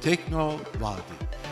Tekno Vadi.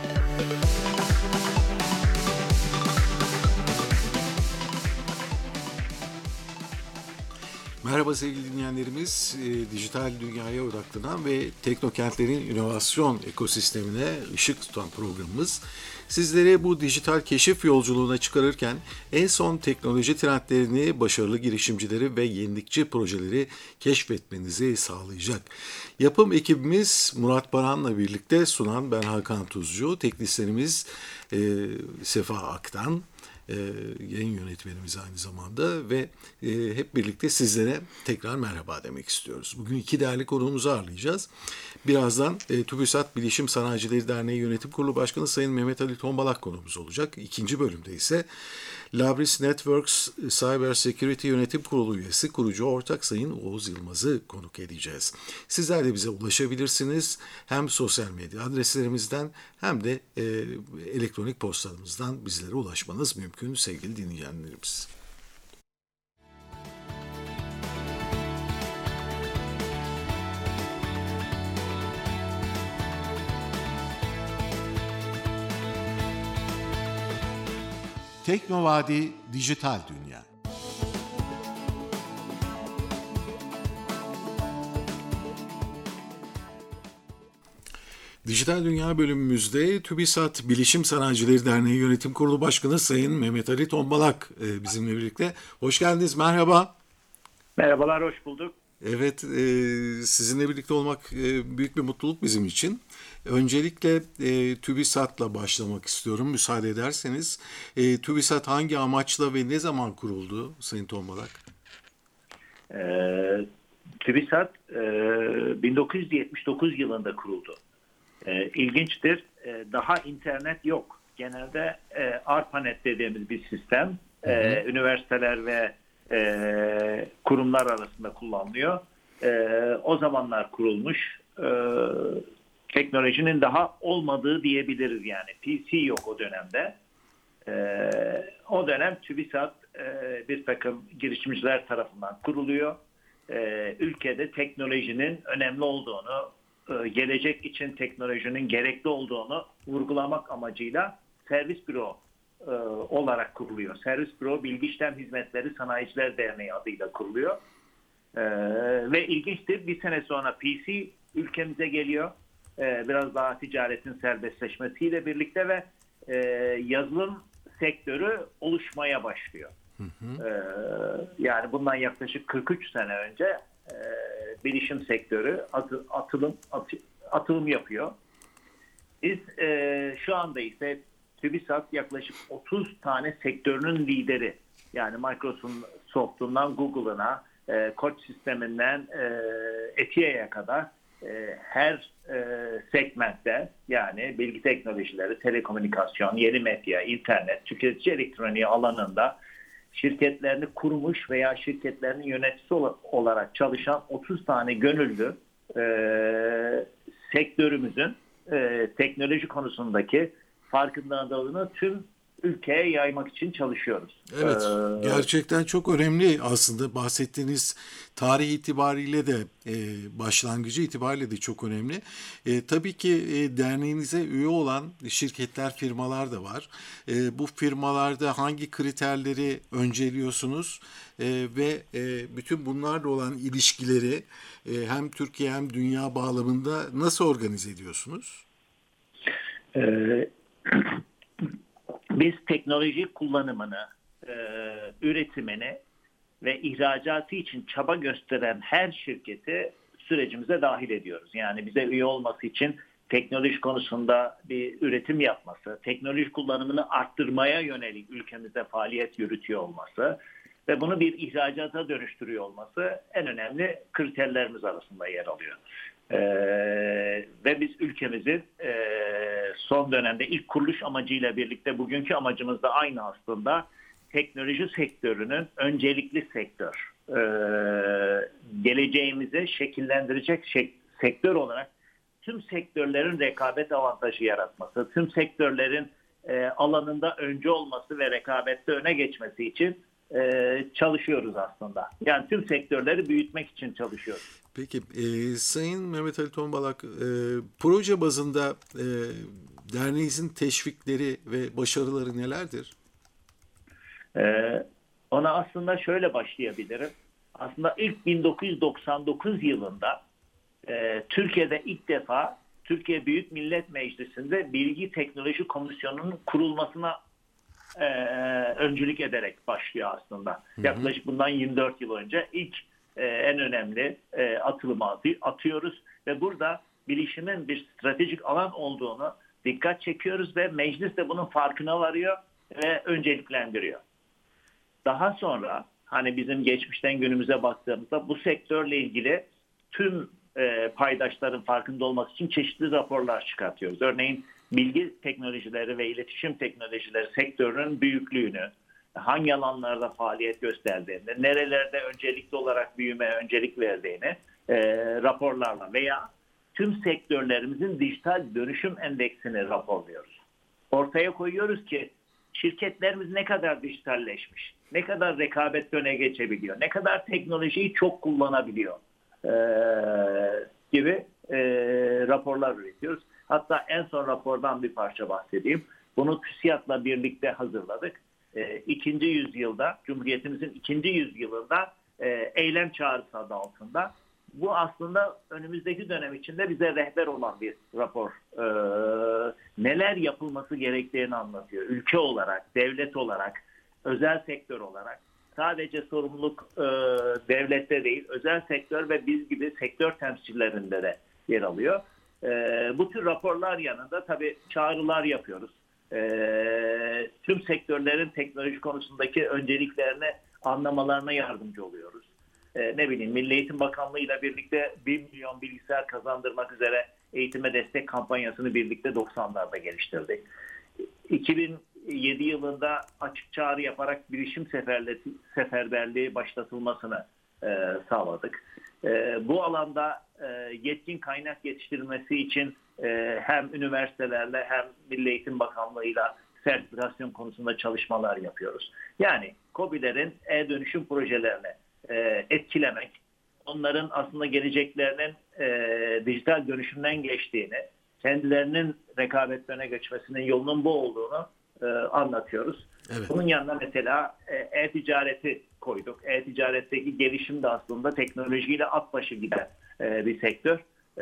Merhaba sevgili dinleyenlerimiz, dijital dünyaya odaklanan ve teknokentlerin inovasyon ekosistemine ışık tutan programımız sizlere bu dijital keşif yolculuğuna çıkarırken en son teknoloji trendlerini, başarılı girişimcileri ve yenilikçi projeleri keşfetmenizi sağlayacak. Yapım ekibimiz Murat Baran'la birlikte sunan ben Hakan Tuzcu, teknisyenimiz Sefa Aktan. Yayın yönetmenimiz aynı zamanda ve hep birlikte sizlere tekrar merhaba demek istiyoruz. Bugün iki değerli konuğumuzu ağırlayacağız. Birazdan TÜBİSAT Bilişim Sanayicileri Derneği Yönetim Kurulu Başkanı Sayın Mehmet Ali Tombalak konuğumuz olacak. İkinci bölümde ise Labris Networks Cyber Security Yönetim Kurulu üyesi kurucu ortak Sayın Oğuz Yılmaz'ı konuk edeceğiz. Sizler de bize ulaşabilirsiniz. Hem sosyal medya adreslerimizden hem de elektronik postalarımızdan bizlere ulaşmanız mümkün sevgili dinleyenlerimiz. Tekno Vadi Dijital Dünya. Dijital Dünya bölümümüzde TÜBİSAT Bilişim Sanayicileri Derneği Yönetim Kurulu Başkanı Sayın Mehmet Ali Tombalak bizimle birlikte. Hoş geldiniz, merhaba. Merhabalar, hoş bulduk. Evet, sizinle birlikte olmak büyük bir mutluluk bizim için. Öncelikle TÜBİSAT'la başlamak istiyorum, müsaade ederseniz. TÜBİSAT hangi amaçla ve ne zaman kuruldu Sayın Tombalak? TÜBİSAT 1979 yılında kuruldu. İlginçtir, daha internet yok. Genelde ARPANET dediğimiz bir sistem, üniversiteler ve kurumlar arasında kullanılıyor. O zamanlar kurulmuş. Teknolojinin daha olmadığı diyebiliriz yani. PC yok o dönemde. O dönem TÜBİSAT bir takım girişimciler tarafından kuruluyor. Ülkede teknolojinin önemli olduğunu, gelecek için teknolojinin gerekli olduğunu vurgulamak amacıyla servis büro olarak kuruluyor. Servis büro Bilgi İşlem Hizmetleri Sanayiciler Derneği adıyla kuruluyor. Ve ilginçtir, bir sene sonra PC ülkemize geliyor. Biraz daha ticaretin serbestleşmesiyle birlikte ve yazılım sektörü oluşmaya başlıyor. Yani bundan yaklaşık 43 sene önce bilişim sektörü atılım yapıyor. Biz şu anda ise TÜBİSAT yaklaşık 30 tane sektörünün lideri. Yani Microsoft'undan Google'ına, Koç sisteminden Etia'ya kadar her segmentte, yani bilgi teknolojileri, telekomünikasyon, yeni medya, internet, tüketici elektroniği alanında şirketlerini kurmuş veya şirketlerinin yöneticisi olarak çalışan 30 tane gönüllü sektörümüzün teknoloji konusundaki farkındalığını tüm ülkeye yaymak için çalışıyoruz. Evet, gerçekten çok önemli aslında. Bahsettiğiniz tarih itibariyle de başlangıcı itibariyle de çok önemli. Tabii ki derneğinize üye olan şirketler, firmalar da var. Bu firmalarda hangi kriterleri önceliyorsunuz ve bütün bunlarla olan ilişkileri hem Türkiye hem dünya bağlamında nasıl organize ediyorsunuz? Biz teknoloji kullanımını, üretimini ve ihracatı için çaba gösteren her şirketi sürecimize dahil ediyoruz. Yani bize üye olması için teknoloji konusunda bir üretim yapması, teknoloji kullanımını arttırmaya yönelik ülkemizde faaliyet yürütüyor olması ve bunu bir ihracata dönüştürüyor olması en önemli kriterlerimiz arasında yer alıyor. Ve biz ülkemizin son dönemde ilk kuruluş amacıyla birlikte bugünkü amacımız da aynı aslında. Teknoloji sektörünün öncelikli sektör. Geleceğimizi şekillendirecek sektör olarak tüm sektörlerin rekabet avantajı yaratması, tüm sektörlerin alanında öncü olması ve rekabette öne geçmesi için çalışıyoruz aslında. Yani tüm sektörleri büyütmek için çalışıyoruz. Peki, Sayın Mehmet Ali Tombalak, proje bazında derneğinizin teşvikleri ve başarıları nelerdir? Ona aslında şöyle başlayabilirim. Aslında ilk 1999 yılında Türkiye'de ilk defa Türkiye Büyük Millet Meclisi'nde Bilgi Teknoloji Komisyonu'nun kurulmasına öncülük ederek başlıyor aslında. Yaklaşık bundan 24 yıl önce ilk en önemli atılımı atıyoruz ve burada bilişimin bir stratejik alan olduğunu dikkat çekiyoruz ve meclis de bunun farkına varıyor ve önceliklendiriyor. Daha sonra hani bizim geçmişten günümüze baktığımızda bu sektörle ilgili tüm paydaşların farkında olması için çeşitli raporlar çıkartıyoruz. Örneğin bilgi teknolojileri ve iletişim teknolojileri sektörünün büyüklüğünü, hangi alanlarda faaliyet gösterdiğini, nerelerde öncelikli olarak büyümeye öncelik verdiğini raporlarla veya tüm sektörlerimizin dijital dönüşüm endeksini raporluyoruz. Ortaya koyuyoruz ki şirketlerimiz ne kadar dijitalleşmiş, ne kadar rekabet öne geçebiliyor, ne kadar teknolojiyi çok kullanabiliyor gibi raporlar üretiyoruz. Hatta en son rapordan bir parça bahsedeyim. Bunu TÜSİAD'la birlikte hazırladık. İkinci yüzyılda, Cumhuriyetimizin ikinci yüzyılında eylem çağrısı adı altında. Bu aslında önümüzdeki dönem içinde bize rehber olan bir rapor. Neler yapılması gerektiğini anlatıyor. Ülke olarak, devlet olarak, özel sektör olarak. Sadece sorumluluk devlette değil, özel sektör ve biz gibi sektör temsilcilerinde de yer alıyor. Bu tür raporlar yanında tabii çağrılar yapıyoruz. Tüm sektörlerin teknoloji konusundaki önceliklerini anlamalarına yardımcı oluyoruz. Milli Eğitim Bakanlığı ile birlikte 1 milyon bilgisayar kazandırmak üzere eğitime destek kampanyasını birlikte 90'larda geliştirdik. 2007 yılında açık çağrı yaparak bilişim seferberliği başlatılmasını sağladık. Bu alanda yetkin kaynak yetiştirilmesi için hem üniversitelerle hem Milli Eğitim Bakanlığı'yla sertifikasyon konusunda çalışmalar yapıyoruz. Yani KOBİ'lerin e-dönüşüm projelerini etkilemek, onların aslında geleceklerinin dijital dönüşümden geçtiğini, kendilerinin rekabetlerine geçmesinin yolunun bu olduğunu anlatıyoruz. Evet. Bunun yanında mesela e-ticareti koyduk. E-ticaretteki gelişim de aslında teknolojiyle at başı giden bir sektör.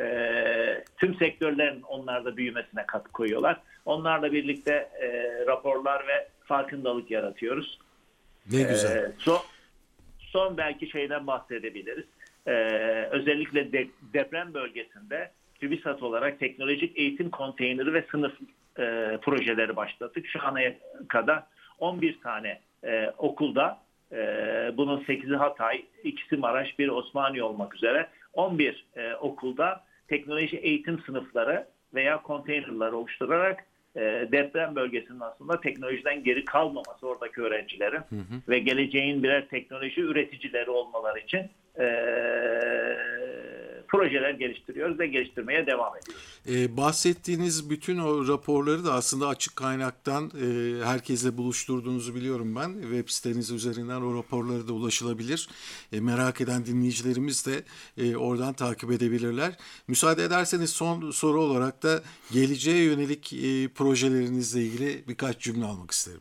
Tüm sektörlerin onlarda büyümesine katkı koyuyorlar. Onlarla birlikte raporlar ve farkındalık yaratıyoruz. Ne güzel. Son belki şeyden bahsedebiliriz. Özellikle deprem bölgesinde TÜBİSAT olarak teknolojik eğitim konteyneri ve sınıf projeleri başlattık. Şu ana kadar 11 tane okulda, bunun 8'i Hatay, 2'si Maraş, 1 Osmaniye olmak üzere 11 okulda teknoloji eğitim sınıfları veya konteynerler oluşturarak deprem bölgesinin aslında teknolojiden geri kalmaması oradaki öğrencilerin ve geleceğin birer teknoloji üreticileri olmaları için projeler geliştiriyoruz ve geliştirmeye devam ediyoruz. Bahsettiğiniz bütün o raporları da aslında açık kaynaktan herkesle buluşturduğunuzu biliyorum ben. Web siteniz üzerinden o raporlara da ulaşılabilir. Merak eden dinleyicilerimiz de oradan takip edebilirler. Müsaade ederseniz son soru olarak da geleceğe yönelik projelerinizle ilgili birkaç cümle almak isterim.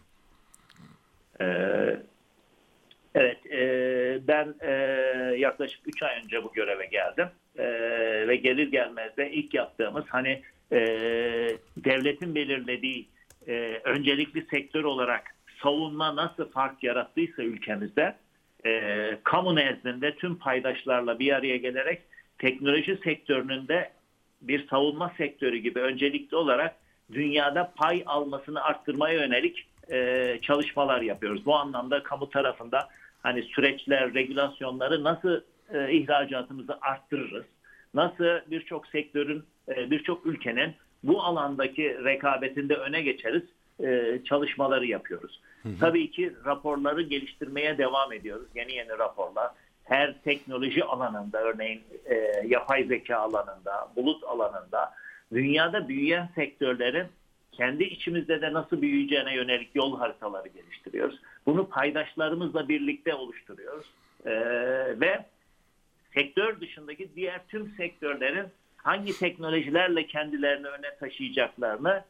Evet, ben yaklaşık 3 ay önce bu göreve geldim ve gelir gelmez de ilk yaptığımız devletin belirlediği öncelikli sektör olarak savunma nasıl fark yarattıysa ülkemizde kamu nezdinde tüm paydaşlarla bir araya gelerek teknoloji sektörünün de bir savunma sektörü gibi öncelikli olarak dünyada pay almasını arttırmaya yönelik çalışmalar yapıyoruz. Bu anlamda kamu tarafında süreçler, regülasyonları nasıl ihracatımızı arttırırız? Nasıl birçok sektörün, birçok ülkenin bu alandaki rekabetinde öne geçeriz çalışmaları yapıyoruz. Tabii ki raporları geliştirmeye devam ediyoruz. Yeni raporlar. Her teknoloji alanında, örneğin yapay zeka alanında, bulut alanında, dünyada büyüyen sektörlerin kendi içimizde de nasıl büyüyeceğine yönelik yol haritaları geliştiriyoruz. Bunu paydaşlarımızla birlikte oluşturuyoruz. Ve sektör dışındaki diğer tüm sektörlerin hangi teknolojilerle kendilerini öne taşıyacaklarını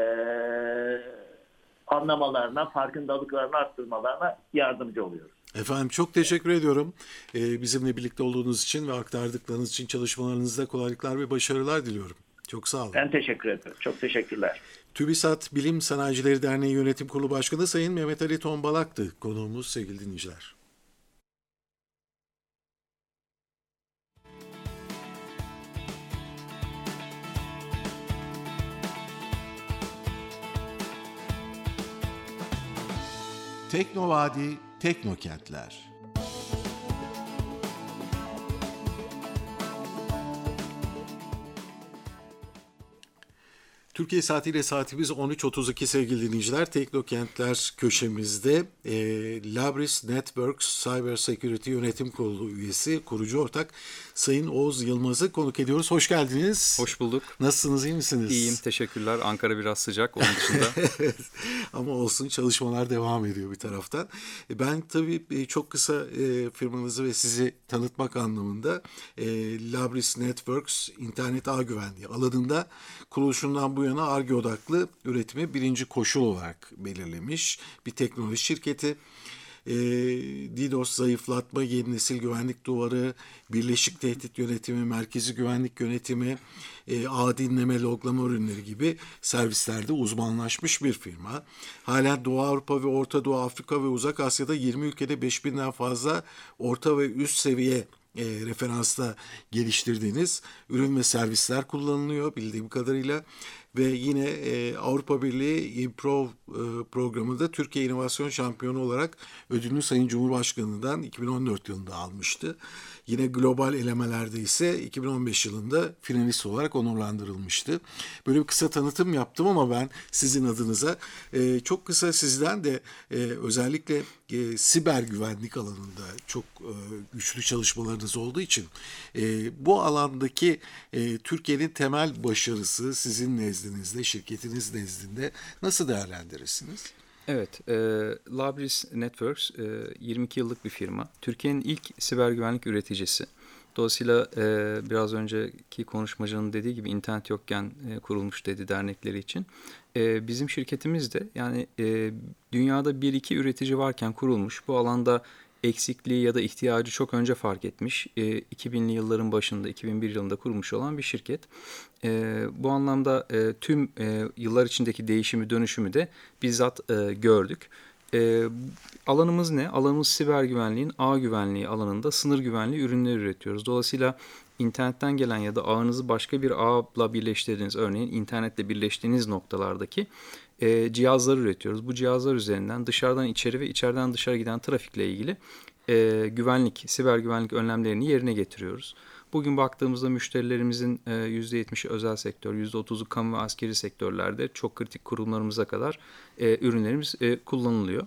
anlamalarına, farkındalıklarını arttırmalarına yardımcı oluyoruz. Efendim çok teşekkür ediyorum. Bizimle birlikte olduğunuz için ve aktardıklarınız için çalışmalarınızda kolaylıklar ve başarılar diliyorum. Çok sağ olun. Ben teşekkür ederim. Çok teşekkürler. TÜBİSAT Bilim Sanayicileri Derneği Yönetim Kurulu Başkanı Sayın Mehmet Ali Tombalak'tı konuğumuz sevgili dinleyiciler. Teknovadi, Teknokentler. Türkiye saatiyle saatimiz 13.32 sevgili dinleyiciler. Teknokentler köşemizde Labris Networks Cyber Security Yönetim Kurulu üyesi, kurucu ortak Sayın Oğuz Yılmaz'ı konuk ediyoruz. Hoş geldiniz. Hoş bulduk. Nasılsınız, iyi misiniz? İyiyim, teşekkürler. Ankara biraz sıcak, onun dışında. Evet, ama olsun, çalışmalar devam ediyor bir taraftan. Ben tabii çok kısa firmanızı ve sizi tanıtmak anlamında Labris Networks internet ağ güvenliği alanında kuruluşundan bu yana Ar-Ge odaklı üretimi birinci koşul olarak belirlemiş bir teknoloji şirketi. DDoS zayıflatma, yeni nesil güvenlik duvarı, birleşik tehdit yönetimi, merkezi güvenlik yönetimi, ağ dinleme, loglama ürünleri gibi servislerde uzmanlaşmış bir firma. Halen Doğu Avrupa ve Orta Doğu, Afrika ve Uzak Asya'da 20 ülkede 5000'den fazla orta ve üst seviye referansta geliştirdiğiniz ürün ve servisler kullanılıyor bildiğim kadarıyla. Ve yine Avrupa Birliği Improve programında Türkiye İnovasyon Şampiyonu olarak ödülünü Sayın Cumhurbaşkanı'ndan 2014 yılında almıştı. Yine global elemelerde ise 2015 yılında finalist olarak onurlandırılmıştı. Böyle bir kısa tanıtım yaptım ama ben sizin adınıza çok kısa sizden de özellikle siber güvenlik alanında çok güçlü çalışmalarınız olduğu için bu alandaki Türkiye'nin temel başarısı sizin nezdinizde, şirketiniz nezdinde nasıl değerlendirirsiniz? Evet, Labris Networks 22 yıllık bir firma. Türkiye'nin ilk siber güvenlik üreticisi. Dolayısıyla biraz önceki konuşmacının dediği gibi internet yokken kurulmuş dedi dernekleri için. Bizim şirketimiz de yani dünyada 1-2 üretici varken kurulmuş, bu alanda eksikliği ya da ihtiyacı çok önce fark etmiş. 2000'li yılların başında, 2001 yılında kurulmuş olan bir şirket. Bu anlamda tüm yıllar içindeki değişimi, dönüşümü de bizzat gördük. Alanımız ne? Alanımız siber güvenliğin ağ güvenliği alanında sınır güvenliği ürünleri üretiyoruz. Dolayısıyla internetten gelen ya da ağınızı başka bir ağla birleştirdiğiniz, örneğin internetle birleştiğiniz noktalardaki cihazları üretiyoruz. Bu cihazlar üzerinden dışarıdan içeri ve içeriden dışarı giden trafikle ilgili güvenlik, siber güvenlik önlemlerini yerine getiriyoruz. Bugün baktığımızda müşterilerimizin %70'i özel sektör, %30'u kamu ve askeri sektörlerde çok kritik kurumlarımıza kadar ürünlerimiz kullanılıyor.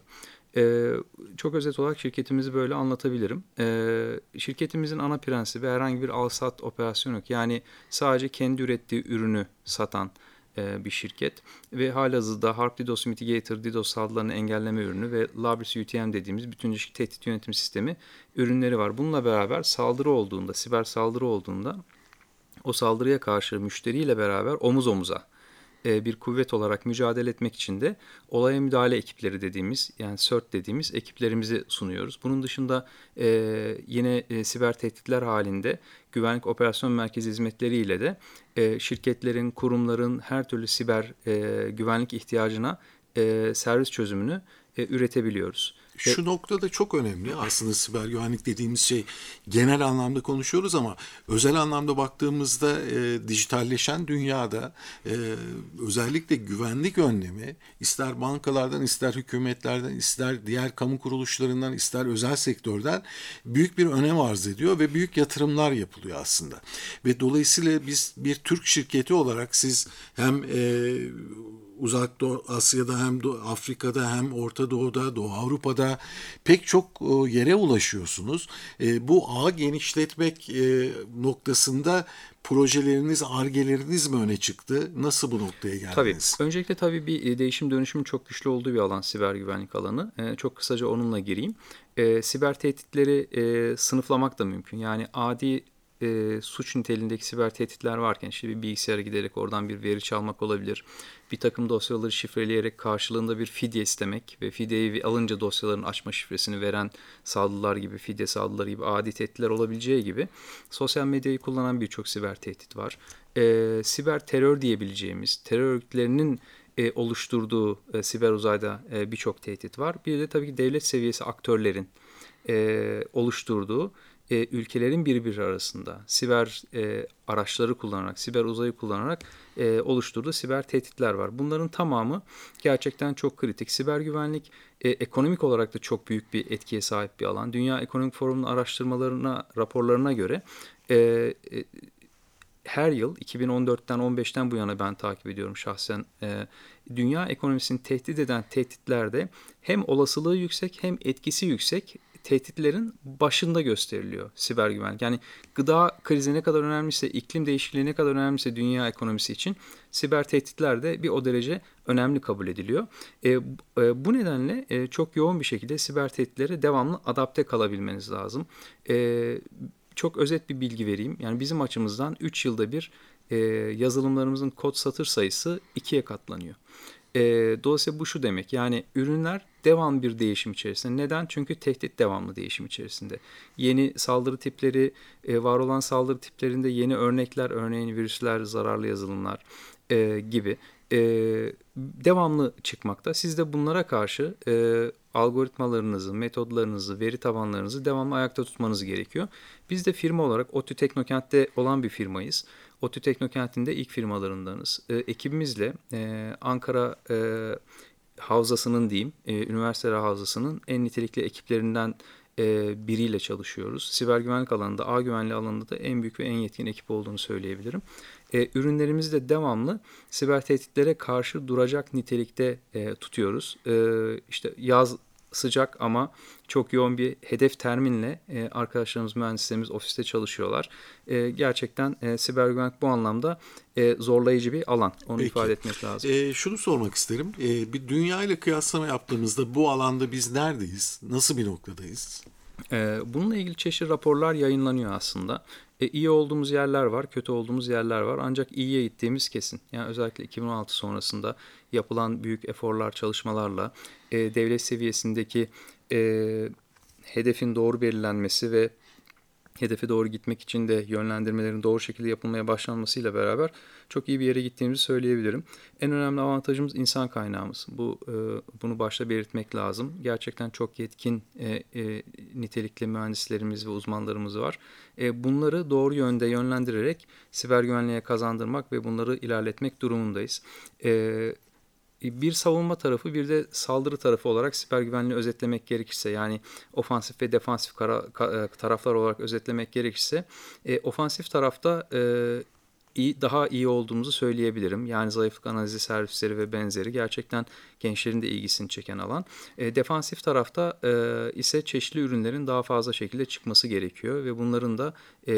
Çok özet olarak şirketimizi böyle anlatabilirim. Şirketimizin ana prensibi herhangi bir al-sat operasyon yok. Yani sadece kendi ürettiği ürünü satan bir şirket ve halihazırda Harp DDoS Mitigator, DDoS saldırılarını engelleme ürünü ve Labris UTM dediğimiz bütüncül tehdit yönetim sistemi ürünleri var. Bununla beraber saldırı olduğunda, siber saldırı olduğunda o saldırıya karşı müşteriyle beraber omuz omuza bir kuvvet olarak mücadele etmek için de olaya müdahale ekipleri dediğimiz, yani CERT dediğimiz ekiplerimizi sunuyoruz. Bunun dışında yine siber tehditler halinde güvenlik operasyon merkezi hizmetleriyle de şirketlerin, kurumların her türlü siber güvenlik ihtiyacına servis çözümünü üretebiliyoruz. Şu noktada çok önemli aslında siber güvenlik dediğimiz şey, genel anlamda konuşuyoruz ama özel anlamda baktığımızda dijitalleşen dünyada özellikle güvenlik önlemi ister bankalardan, ister hükümetlerden, ister diğer kamu kuruluşlarından, ister özel sektörden büyük bir önem arz ediyor ve büyük yatırımlar yapılıyor aslında. Ve dolayısıyla biz bir Türk şirketi olarak siz hem Uzak Doğu Asya'da hem Afrika'da hem Orta Doğu'da, Doğu Avrupa'da pek çok yere ulaşıyorsunuz. Bu ağı genişletmek noktasında projeleriniz, argeleriniz mi öne çıktı? Nasıl bu noktaya geldiniz? Tabii. Öncelikle tabii bir değişim dönüşümün çok güçlü olduğu bir alan siber güvenlik alanı. Çok kısaca onunla gireyim. Siber tehditleri sınıflamak da mümkün. Yani adi suç niteliğindeki siber tehditler varken işte bir bilgisayara giderek oradan bir veri çalmak olabilir. Bir takım dosyaları şifreleyerek karşılığında bir fidye istemek ve fidyeyi alınca dosyaların açma şifresini veren saldırılar gibi, fidye saldırıları gibi adi tehditler olabileceği gibi sosyal medyayı kullanan birçok siber tehdit var. Siber terör diyebileceğimiz terör örgütlerinin oluşturduğu siber uzayda birçok tehdit var. Bir de tabii ki devlet seviyesi aktörlerin oluşturduğu ülkelerin birbiri arasında siber araçları kullanarak, siber uzayı kullanarak oluşturduğu siber tehditler var. Bunların tamamı gerçekten çok kritik. Siber güvenlik ekonomik olarak da çok büyük bir etkiye sahip bir alan. Dünya Ekonomik Forumu'nun araştırmalarına, raporlarına göre her yıl 2014'ten 15'ten bu yana ben takip ediyorum şahsen. Dünya ekonomisini tehdit eden tehditlerde hem olasılığı yüksek hem etkisi yüksek tehditlerin başında gösteriliyor siber güvenlik. Yani gıda krizi ne kadar önemliyse, iklim değişikliği ne kadar önemliyse dünya ekonomisi için siber tehditler de bir o derece önemli kabul ediliyor. Bu nedenle çok yoğun bir şekilde siber tehditlere devamlı adapte kalabilmeniz lazım. Çok özet bir bilgi vereyim. Yani bizim açımızdan 3 yılda bir yazılımlarımızın kod satır sayısı 2'ye katlanıyor. Dolayısıyla bu şu demek, yani ürünler devamlı bir değişim içerisinde. Neden? Çünkü tehdit devamlı değişim içerisinde. Yeni saldırı tipleri, var olan saldırı tiplerinde yeni örnekler, örneğin virüsler, zararlı yazılımlar gibi devamlı çıkmakta. Siz de bunlara karşı algoritmalarınızı, metodlarınızı, veri tabanlarınızı devamlı ayakta tutmanız gerekiyor. Biz de firma olarak ODTÜ Teknokent'te olan bir firmayız. ODTÜ Teknokent'in de ilk firmalarındanız. Ekibimizle Ankara Havzası'nın diyeyim, üniversiteler havzasının en nitelikli ekiplerinden biriyle çalışıyoruz. Siber güvenlik alanında, ağ güvenliği alanında da en büyük ve en yetkin ekip olduğunu söyleyebilirim. Ürünlerimizi de devamlı siber tehditlere karşı duracak nitelikte tutuyoruz. İşte yaz sıcak ama çok yoğun bir hedef terminle arkadaşlarımız, mühendislerimiz ofiste çalışıyorlar. Gerçekten siber güvenlik bu anlamda zorlayıcı bir alan. Onu Peki. ifade etmek lazım. Şunu sormak isterim. Bir dünya ile kıyaslama yaptığımızda bu alanda biz neredeyiz? Nasıl bir noktadayız? Bununla ilgili çeşitli raporlar yayınlanıyor aslında. İyi olduğumuz yerler var, kötü olduğumuz yerler var. Ancak iyiye gittiğimiz kesin. Yani özellikle 2016 sonrasında yapılan büyük eforlar, çalışmalarla devlet seviyesindeki hedefin doğru belirlenmesi ve hedefe doğru gitmek için de yönlendirmelerin doğru şekilde yapılmaya başlanmasıyla beraber çok iyi bir yere gittiğimizi söyleyebilirim. En önemli avantajımız insan kaynağımız. Bunu başta belirtmek lazım. Gerçekten çok yetkin nitelikli mühendislerimiz ve uzmanlarımız var. Bunları doğru yönde yönlendirerek siber güvenliğe kazandırmak ve bunları ilerletmek durumundayız. Bir savunma tarafı, bir de saldırı tarafı olarak siber güvenliği özetlemek gerekirse, yani ofansif ve defansif taraflar olarak özetlemek gerekirse, ofansif tarafta daha iyi olduğumuzu söyleyebilirim. Yani zayıflık analizi servisleri ve benzeri gerçekten gençlerin de ilgisini çeken alan. Defansif tarafta ise çeşitli ürünlerin daha fazla şekilde çıkması gerekiyor ve bunların da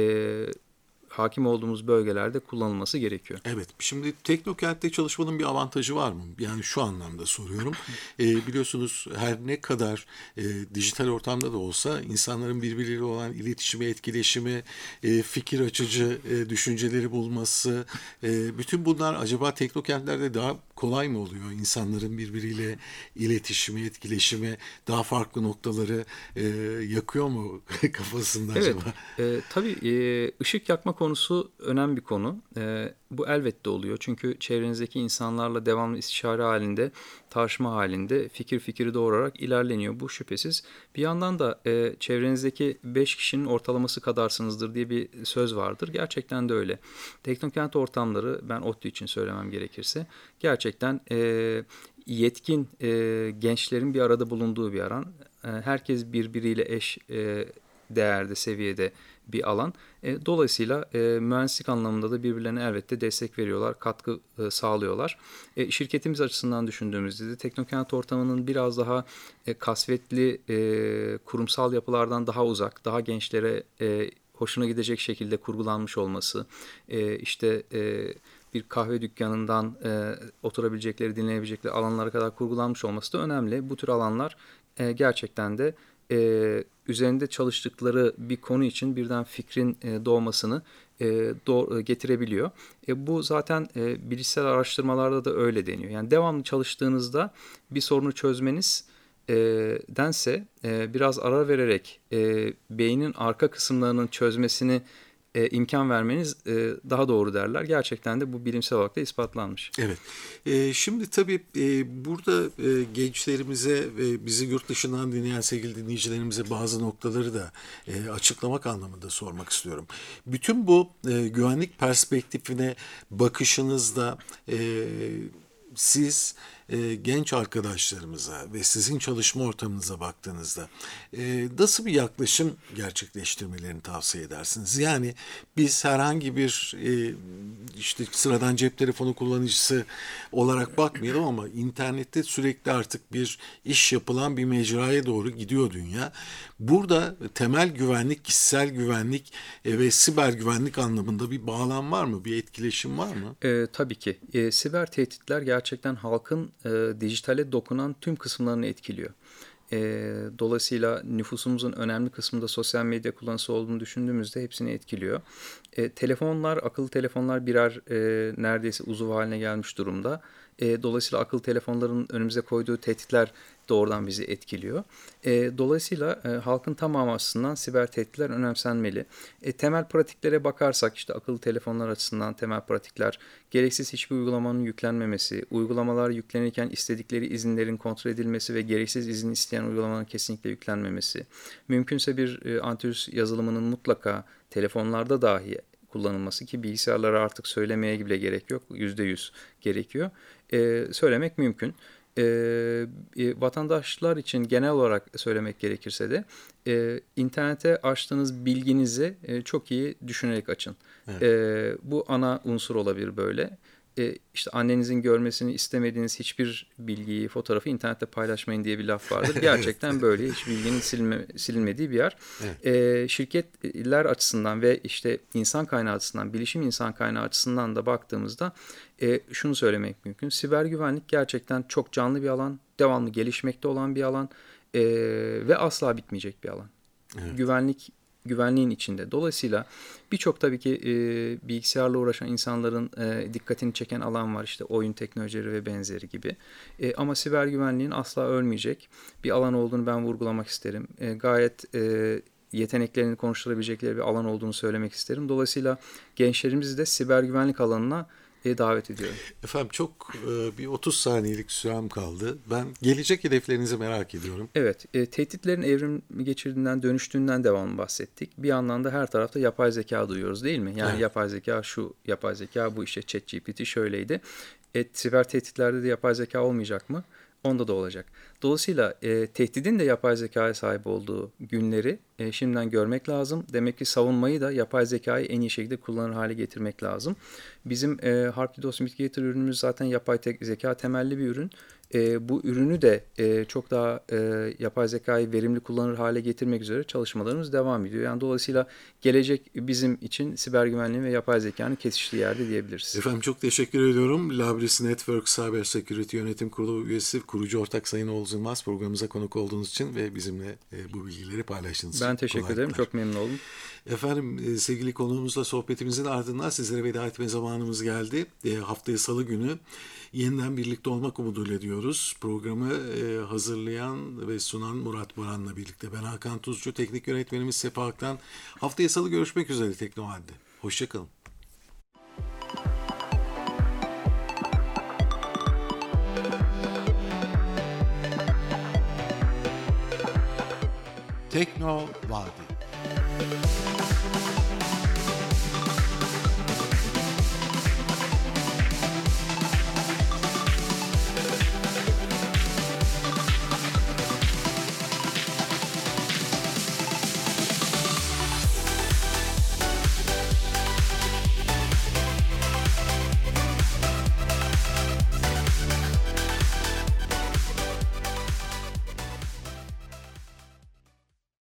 hakim olduğumuz bölgelerde kullanılması gerekiyor. Evet. Şimdi Teknokent'te çalışmanın bir avantajı var mı? Yani şu anlamda soruyorum. Biliyorsunuz her ne kadar dijital ortamda da olsa insanların birbirleriyle olan iletişimi, etkileşimi, fikir açıcı düşünceleri bulması, bütün bunlar acaba Teknokent'lerde daha kolay mı oluyor? İnsanların birbiriyle iletişimi, etkileşimi daha farklı noktaları yakıyor mu kafasında acaba? Evet. Tabii ışık yakma konusu önemli bir konu. Bu elbette oluyor. Çünkü çevrenizdeki insanlarla devamlı istişare halinde, tartışma halinde fikri doğurarak ilerleniyor. Bu şüphesiz. Bir yandan da çevrenizdeki 5 kişinin ortalaması kadarsınızdır diye bir söz vardır. Gerçekten de öyle. Teknokent ortamları, ben ODTÜ için söylemem gerekirse, gerçekten yetkin gençlerin bir arada bulunduğu bir alan. Herkes birbiriyle eş değerde, seviyede bir alan. Dolayısıyla mühendislik anlamında da birbirlerine elbette destek veriyorlar, katkı sağlıyorlar. Şirketimiz açısından düşündüğümüzde de Teknokent ortamının biraz daha kasvetli kurumsal yapılardan daha uzak, daha gençlere hoşuna gidecek şekilde kurgulanmış olması, bir kahve dükkanından oturabilecekleri, dinleyebilecekleri alanlara kadar kurgulanmış olması da önemli. Bu tür alanlar gerçekten de üzerinde çalıştıkları bir konu için birden fikrin doğmasını getirebiliyor. Bu zaten bilişsel araştırmalarda da öyle deniyor. Yani devamlı çalıştığınızda bir sorunu çözmeniz dense biraz ara vererek beynin arka kısımlarının çözmesini imkan vermeniz daha doğru derler. Gerçekten de bu bilimsel olarak da ispatlanmış. Evet. Şimdi tabii burada gençlerimize ve bizi yurt dışından dinleyen sevgili dinleyicilerimize bazı noktaları da açıklamak anlamında sormak istiyorum. Bütün bu güvenlik perspektifine bakışınızda siz genç arkadaşlarımıza ve sizin çalışma ortamınıza baktığınızda nasıl bir yaklaşım gerçekleştirmelerini tavsiye edersiniz? Yani biz herhangi bir sıradan cep telefonu kullanıcısı olarak bakmayalım ama internette sürekli artık bir iş yapılan bir mecraya doğru gidiyor dünya. Burada temel güvenlik, kişisel güvenlik ve siber güvenlik anlamında bir bağlam var mı? Bir etkileşim var mı? Tabii ki. Siber tehditler gerçekten halkın dijitale dokunan tüm kısımlarını etkiliyor. Dolayısıyla nüfusumuzun önemli kısmında sosyal medya kullanıcısı olduğunu düşündüğümüzde hepsini etkiliyor. Telefonlar, akıllı telefonlar birer neredeyse uzuv haline gelmiş durumda. Dolayısıyla akıllı telefonların önümüze koyduğu tehditler doğrudan bizi etkiliyor. Dolayısıyla halkın tamamı açısından siber tehditler önemsenmeli. Temel pratiklere bakarsak akıllı telefonlar açısından temel pratikler gereksiz hiçbir uygulamanın yüklenmemesi, uygulamalar yüklenirken istedikleri izinlerin kontrol edilmesi ve gereksiz izin isteyen uygulamanın kesinlikle yüklenmemesi, mümkünse bir antivirüs yazılımının mutlaka telefonlarda dahi kullanılması ki bilgisayarlara artık söylemeye bile gerek yok, %100 gerekiyor. Söylemek mümkün. Vatandaşlar için genel olarak söylemek gerekirse de internete açtığınız bilginizi çok iyi düşünerek açın. Evet. Bu ana unsur olabilir böyle. Annenizin görmesini istemediğiniz hiçbir bilgiyi, fotoğrafı internette paylaşmayın diye bir laf vardır. Gerçekten böyle. Hiç bilginin silinmediği bir yer. Evet. Şirketler açısından ve insan kaynağı açısından, bilişim insan kaynağı açısından da baktığımızda şunu söylemek mümkün. Siber güvenlik gerçekten çok canlı bir alan, devamlı gelişmekte olan bir alan ve asla bitmeyecek bir alan. Evet. Güvenliğin içinde. Dolayısıyla birçok tabii ki bilgisayarla uğraşan insanların dikkatini çeken alan var. Oyun teknolojileri ve benzeri gibi. Ama siber güvenliğin asla ölmeyecek bir alan olduğunu ben vurgulamak isterim. Gayet yeteneklerini konuşturabilecekleri bir alan olduğunu söylemek isterim. Dolayısıyla gençlerimizi de siber güvenlik alanına davet ediyorum. Efendim çok bir 30 saniyelik sürem kaldı. Ben gelecek hedeflerinizi merak ediyorum. Evet, tehditlerin evrim geçirdiğinden, dönüştüğünden devamlı bahsettik. Bir yandan da her tarafta yapay zeka duyuyoruz değil mi? Yani evet. Yapay zeka şu, yapay zeka bu, ChatGPT şöyleydi. Siber tehditlerde de yapay zeka olmayacak mı? Onda da olacak. Dolayısıyla tehdidin de yapay zekaya sahip olduğu günleri şimdiden görmek lazım. Demek ki savunmayı da yapay zekayı en iyi şekilde kullanır hale getirmek lazım. Bizim Harp DDoS Mitigator ürünümüz zaten yapay zeka temelli bir ürün. Bu ürünü de çok daha yapay zekayı verimli kullanır hale getirmek üzere çalışmalarımız devam ediyor. Yani dolayısıyla gelecek bizim için siber güvenliğin ve yapay zekanın kesiştiği yerde diyebiliriz. Efendim çok teşekkür ediyorum. Labris Network Cyber Security Yönetim Kurulu üyesi, kurucu ortak Sayın Oğuz Yılmaz programımıza konuk olduğunuz için ve bizimle bu bilgileri paylaştığınız için. Ben teşekkür ederim. Çok memnun oldum. Efendim sevgili konuğumuzla sohbetimizin ardından sizlere veda etme zamanımız geldi. Haftaya Salı günü yeniden birlikte olmak umuduyla diyoruz. Programı hazırlayan ve sunan Murat Boran'la birlikte ben Hakan Tuzcu, teknik yönetmenimiz Sefa Aktan. Haftaya Salı görüşmek üzere Teknohal'de. Hoşçakalın. Tekno Vadi.